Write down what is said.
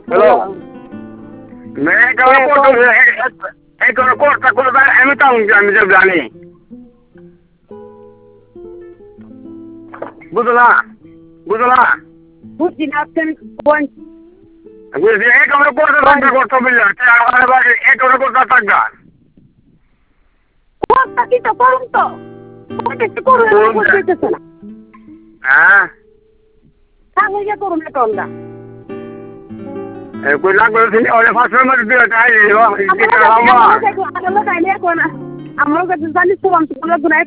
hello এই কোনো কোর্সটা করে দেয় আমি তো আমি যে জানি বুঝলা বুঝলা বুঝছি না আপনি কোন বুঝছি এই কোনো কোর্সে থাকবে করতে বুঝলা এই কোনো কোর্সে থাকবে কোনটা কি তো করুন তো কোনটা কি করুন করতেছে না হ্যাঁ তাহলে কি করুন না তোমরা কই লাগবে তুমি ওরে ফাসের মধ্যে দিয়ে তাই আমরা জানি কোন আমরা জানি জানি তো আমরা গুনাহ